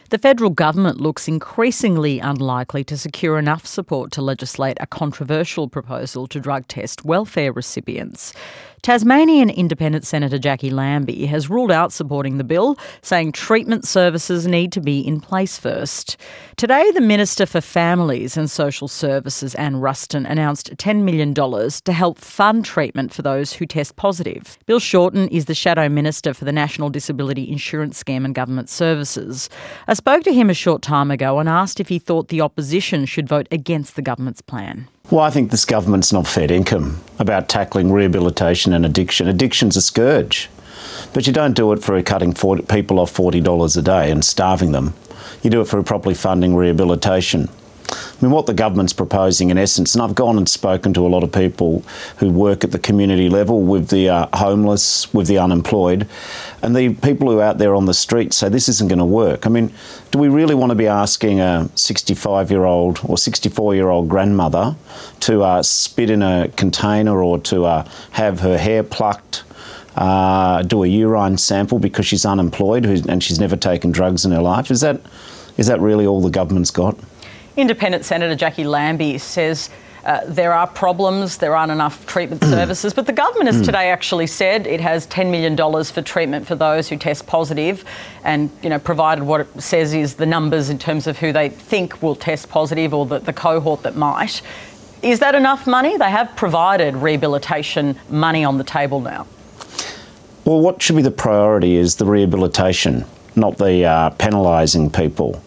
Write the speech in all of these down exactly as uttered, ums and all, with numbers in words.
The federal government looks increasingly unlikely to secure enough support to legislate a controversial proposal to drug test welfare recipients. Tasmanian Independent Senator Jackie Lambie has ruled out supporting the bill, saying treatment services need to be in place first. Today, the Minister for Families and Social Services, Anne Ruston, announced ten million dollars to help fund treatment for those who test positive. Bill Shorten is the Shadow Minister for the National Disability Insurance Scheme and Government Services. I spoke to him a short time ago and asked if he thought the opposition should vote against the government's plan. Well, I think this government's not fair income about tackling rehabilitation and addiction. Addiction's a scourge, but you don't do it for cutting forty people off forty dollars a day and starving them. You do it for properly funding rehabilitation. I mean, what the government's proposing in essence, and I've gone and spoken to a lot of people who work at the community level with the uh, homeless, with the unemployed, and the people who are out there on the street say this isn't going to work. I mean, do we really want to be asking a sixty-five-year-old or sixty-four-year-old grandmother to uh, spit in a container or to uh, have her hair plucked, uh, do a urine sample because she's unemployed and she's never taken drugs in her life? Is that, is that really all the government's got? Independent Senator Jackie Lambie says uh, there are problems, there aren't enough treatment services, but the government has today actually said it has ten million dollars for treatment for those who test positive and, you know, provided what it says is the numbers in terms of who they think will test positive or the, the cohort that might. Is that enough money? They have provided rehabilitation money on the table now. Well, what should be the priority is the rehabilitation, not the uh, penalising people.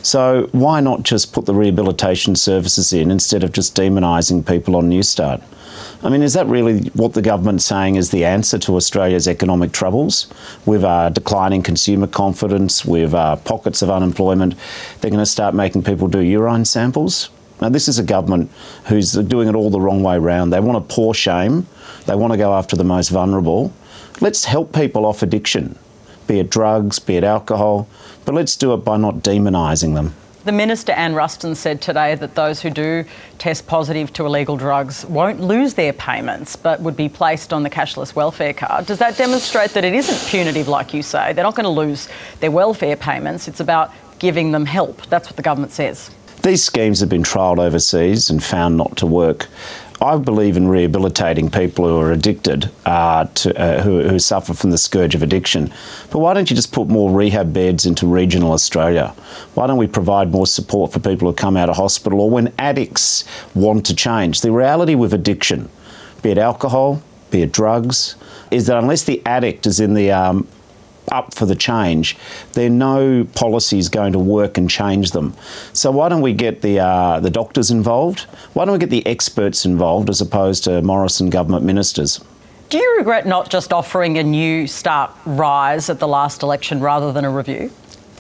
So why not just put the rehabilitation services in instead of just demonising people on Newstart? I mean, is that really what the government's saying is the answer to Australia's economic troubles? With uh, declining consumer confidence, with uh, pockets of unemployment, they're going to start making people do urine samples? Now, this is a government who's doing it all the wrong way round. They want to pour shame. They want to go after the most vulnerable. Let's help people off addiction, be it drugs, be it alcohol, but let's do it by not demonising them. The Minister, Anne Ruston, said today that those who do test positive to illegal drugs won't lose their payments but would be placed on the cashless welfare card. Does that demonstrate that it isn't punitive, like you say? They're not going to lose their welfare payments. It's about giving them help. That's what the government says. These schemes have been trialled overseas and found not to work. I believe in rehabilitating people who are addicted, uh, to, uh, who, who suffer from the scourge of addiction. But why don't you just put more rehab beds into regional Australia? Why don't we provide more support for people who come out of hospital or when addicts want to change? The reality with addiction, be it alcohol, be it drugs, is that unless the addict is in the um, up for the change, there no policy is going to work and change them. So why don't we get the uh, the doctors involved? Why don't we get the experts involved as opposed to Morrison government ministers? Do you regret not just offering a new start rise at the last election rather than a review?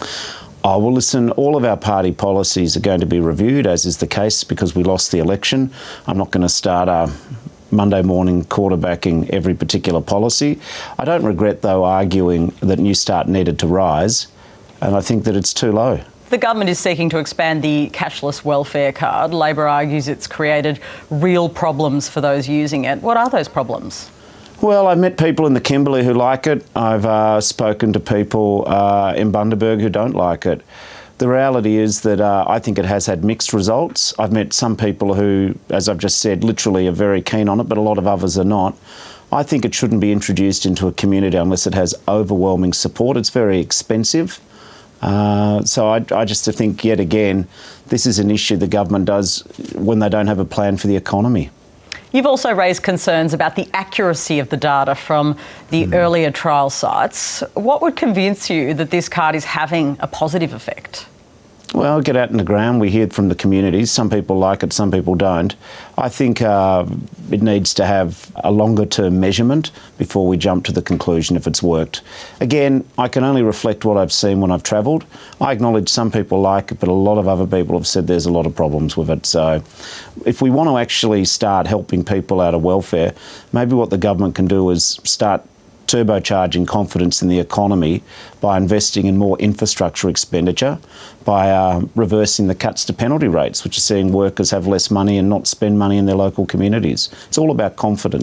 Oh, well, listen, all of our party policies are going to be reviewed, as is the case, because we lost the election. I'm not going to start a Monday morning quarterbacking every particular policy. I don't regret, though, arguing that Newstart needed to rise, and I think that it's too low. The government is seeking to expand the cashless welfare card. Labor argues it's created real problems for those using it. What are those problems? Well, I've met people in the Kimberley who like it. I've uh, spoken to people uh, in Bundaberg who don't like it. The reality is that uh, I think it has had mixed results. I've met some people who, as I've just said, literally are very keen on it, but a lot of others are not. I think it shouldn't be introduced into a community unless it has overwhelming support. It's very expensive. Uh, so I, I just think, yet again, this is an issue the government does when they don't have a plan for the economy. You've also raised concerns about the accuracy of the data from the mm. earlier trial sites. What would convince you that this card is having a positive effect? Well, get out in the ground. We hear from the communities. Some people like it, some people don't. I think uh, it needs to have a longer-term measurement before we jump to the conclusion if it's worked. Again, I can only reflect what I've seen when I've travelled. I acknowledge some people like it, but a lot of other people have said there's a lot of problems with it. So if we want to actually start helping people out of welfare, maybe what the government can do is start turbocharging confidence in the economy by investing in more infrastructure expenditure, by uh, reversing the cuts to penalty rates, which are seeing workers have less money and not spend money in their local communities. It's all about confidence.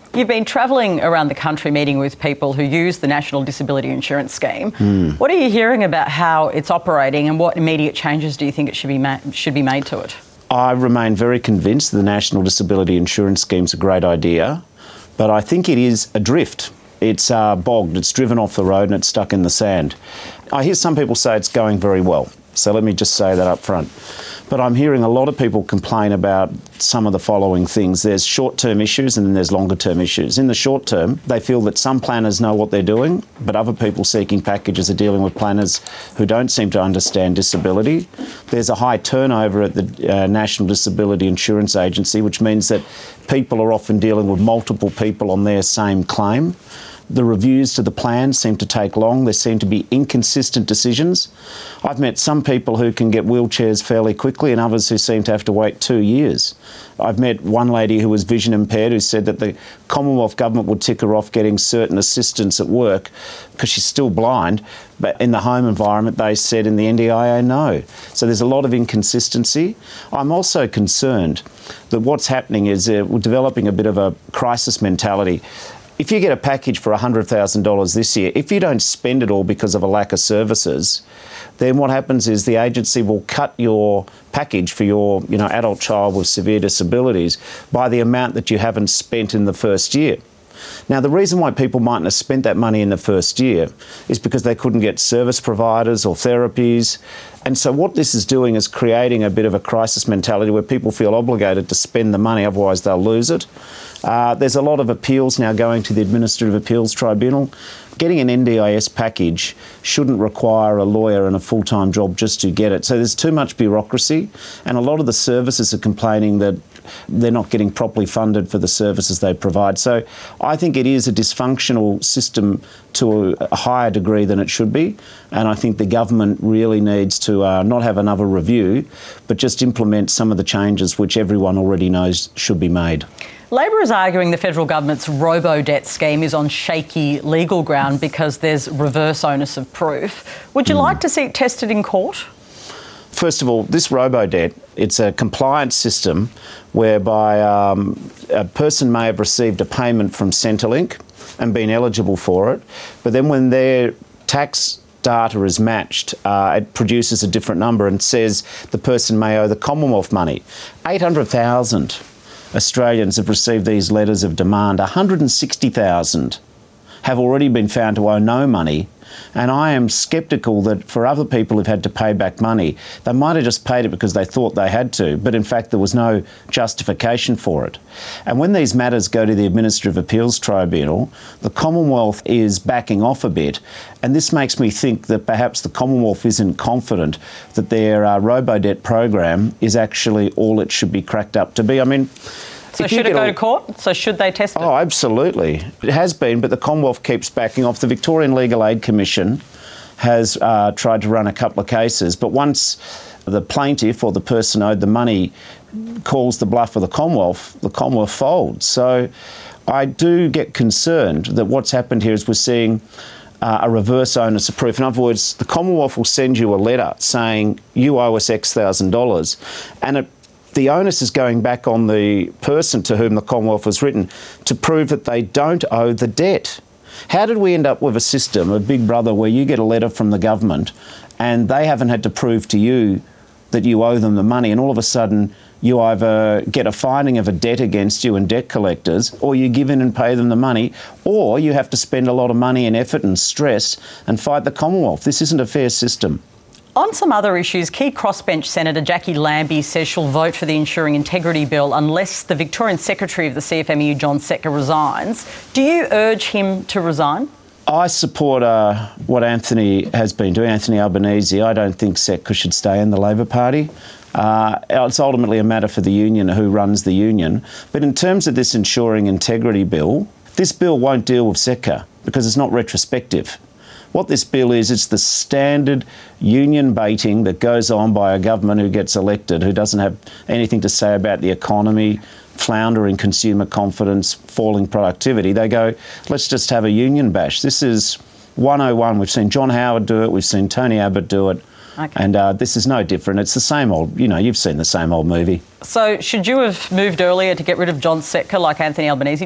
You've been travelling around the country meeting with people who use the National Disability Insurance Scheme. Mm. What are you hearing about how it's operating and what immediate changes do you think it should be ma- should be made to it? I remain very convinced the National Disability Insurance Scheme is a great idea, but I think it is adrift. It's uh, bogged, it's driven off the road and it's stuck in the sand. I hear some people say it's going very well, so let me just say that up front. But I'm hearing a lot of people complain about some of the following things. There's short-term issues and then there's longer-term issues. In the short term, they feel that some planners know what they're doing, but other people seeking packages are dealing with planners who don't seem to understand disability. There's a high turnover at the uh, National Disability Insurance Agency, which means that people are often dealing with multiple people on their same claim. The reviews to the plan seem to take long. There seem to be inconsistent decisions. I've met some people who can get wheelchairs fairly quickly and others who seem to have to wait two years. I've met one lady who was vision impaired who said that the Commonwealth Government would tick her off getting certain assistance at work because she's still blind, but in the home environment they said in the N D I A no. So there's a lot of inconsistency. I'm also concerned that what's happening is uh, we're developing a bit of a crisis mentality. If you get a package for one hundred thousand dollars this year, if you don't spend it all because of a lack of services, then what happens is the agency will cut your package for your you know, adult child with severe disabilities by the amount that you haven't spent in the first year. Now, the reason why people mightn't have spent that money in the first year is because they couldn't get service providers or therapies. And so what this is doing is creating a bit of a crisis mentality where people feel obligated to spend the money, otherwise they'll lose it. Uh, there's a lot of appeals now going to the Administrative Appeals Tribunal. Getting an N D I S package shouldn't require a lawyer and a full-time job just to get it. So there's too much bureaucracy, and a lot of the services are complaining that they're not getting properly funded for the services they provide. So I think it is a dysfunctional system to a higher degree than it should be, and I think the government really needs to uh, not have another review, but just implement some of the changes which everyone already knows should be made. Labor is arguing the federal government's robo-debt scheme is on shaky legal ground because there's reverse onus of proof. Would you mm. like to see it tested in court? First of all, this robo-debt, it's a compliance system whereby um, a person may have received a payment from Centrelink and been eligible for it, but then when their tax data is matched, uh, it produces a different number and says the person may owe the Commonwealth money. eight hundred thousand Australians have received these letters of demand. one hundred sixty thousand have already been found to owe no money, and I am sceptical that for other people who've had to pay back money, they might have just paid it because they thought they had to, but in fact there was no justification for it. And when these matters go to the Administrative Appeals Tribunal, the Commonwealth is backing off a bit, and this makes me think that perhaps the Commonwealth isn't confident that their uh, robo-debt program is actually all it should be cracked up to be. I mean, So should it go to court? So should they test it? Oh, absolutely. It has been, but the Commonwealth keeps backing off. The Victorian Legal Aid Commission has uh, tried to run a couple of cases, but once the plaintiff or the person owed the money calls the bluff of the Commonwealth, the Commonwealth folds. So I do get concerned that what's happened here is we're seeing uh, a reverse onus of proof. In other words, the Commonwealth will send you a letter saying you owe us X thousand dollars, and it the onus is going back on the person to whom the Commonwealth was written to prove that they don't owe the debt. How did we end up with a system, a Big Brother, where you get a letter from the government and they haven't had to prove to you that you owe them the money, and all of a sudden you either get a finding of a debt against you and debt collectors, or you give in and pay them the money, or you have to spend a lot of money and effort and stress and fight the Commonwealth? This isn't a fair system. On some other issues, key crossbench Senator Jackie Lambie says she'll vote for the Ensuring Integrity Bill unless the Victorian Secretary of the C F M E U, John Setka, resigns. Do you urge him to resign? I support uh, what Anthony has been doing, Anthony Albanese. I don't think Setka should stay in the Labor Party. Uh, it's ultimately a matter for the union, who runs the union. But in terms of this Ensuring Integrity Bill, this bill won't deal with Setka because it's not retrospective. What this bill is, it's the standard union baiting that goes on by a government who gets elected, who doesn't have anything to say about the economy, floundering consumer confidence, falling productivity. They go, let's just have a union bash. This is one oh one. We've seen John Howard do it. We've seen Tony Abbott do it. Okay. And uh, this is no different. It's the same old, you know, you've seen the same old movie. So should you have moved earlier to get rid of John Setka like Anthony Albanese did?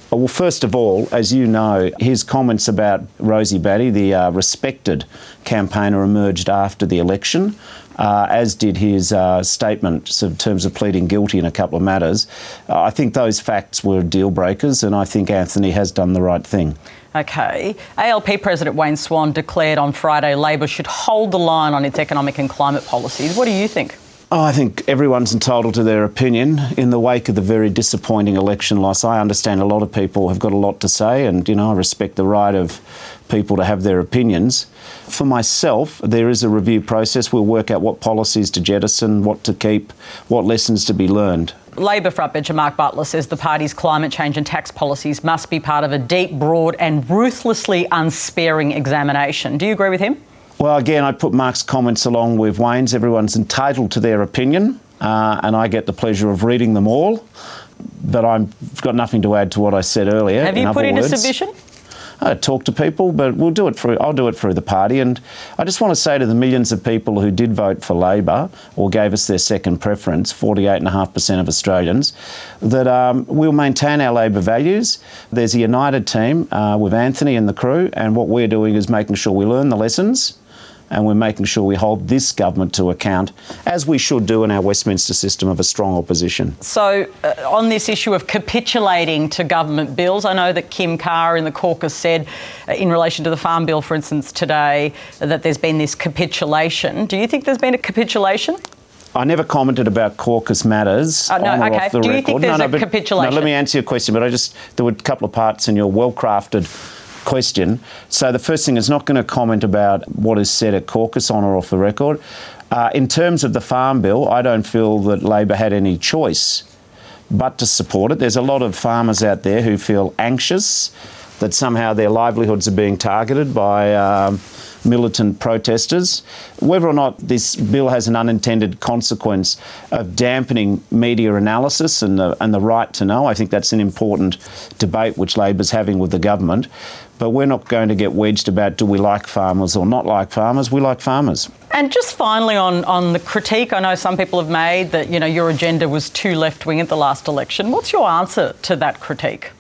Well, first of all, as you know, his comments about Rosie Batty, the uh, respected campaigner, emerged after the election, uh, as did his uh, statement in terms of pleading guilty in a couple of matters. Uh, I think those facts were deal breakers, and I think Anthony has done the right thing. OK. A L P President Wayne Swan declared on Friday Labor should hold the line on its economic and climate policies. What do you think? Oh, I think everyone's entitled to their opinion. In the wake of the very disappointing election loss, I understand a lot of people have got a lot to say, and, you know, I respect the right of people to have their opinions. For myself, there is a review process. We'll work out what policies to jettison, what to keep, what lessons to be learned. Labor frontbencher Mark Butler says the party's climate change and tax policies must be part of a deep, broad and ruthlessly unsparing examination. Do you agree with him? Well, again, I put Mark's comments along with Wayne's. Everyone's entitled to their opinion, uh, and I get the pleasure of reading them all. But I've got nothing to add to what I said earlier. Have you put in a submission? I talk to people, but we'll do it through. I'll do it through the party, and I just want to say to the millions of people who did vote for Labor or gave us their second preference, forty-eight point five percent of Australians, that um, we'll maintain our Labor values. There's a united team uh, with Anthony and the crew, and what we're doing is making sure we learn the lessons. And we're making sure we hold this government to account, as we should do in our Westminster system of a strong opposition. So, uh, on this issue of capitulating to government bills, I know that Kim Carr in the caucus said, uh, in relation to the Farm Bill, for instance, today, that there's been this capitulation. Do you think there's been a capitulation? I never commented about caucus matters. Uh, no, on or okay. off the Do you record. think there's no, no, a but, capitulation? No, let me answer your question, but I just there were a couple of parts in your well-crafted question. So the first thing is not going to comment about what is said at caucus on or off the record. Uh, in terms of the Farm Bill, I don't feel that Labor had any choice but to support it. There's a lot of farmers out there who feel anxious that somehow their livelihoods are being targeted by um, militant protesters. Whether or not this bill has an unintended consequence of dampening media analysis and the, and the right to know, I think that's an important debate which Labor's having with the government. But we're not going to get wedged about do we like farmers or not like farmers. We like farmers. And just finally on, on the critique, I know some people have made that, you know, your agenda was too left-wing at the last election. What's your answer to that critique?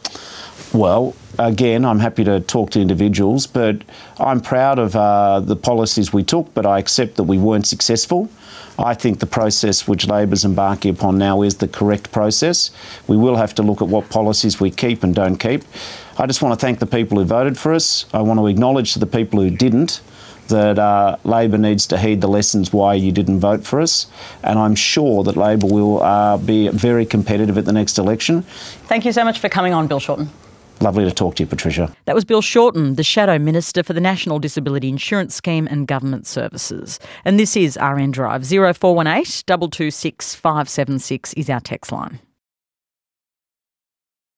Well, again, I'm happy to talk to individuals, but I'm proud of uh, the policies we took, but I accept that we weren't successful. I think the process which Labor's embarking upon now is the correct process. We will have to look at what policies we keep and don't keep. I just want to thank the people who voted for us. I want to acknowledge to the people who didn't that uh, Labor needs to heed the lessons why you didn't vote for us. And I'm sure that Labor will uh, be very competitive at the next election. Thank you so much for coming on, Bill Shorten. Lovely to talk to you, Patricia. That was Bill Shorten, the Shadow Minister for the National Disability Insurance Scheme and Government Services. And this is R N Drive. zero four one eight, two two six, five seven six is our text line.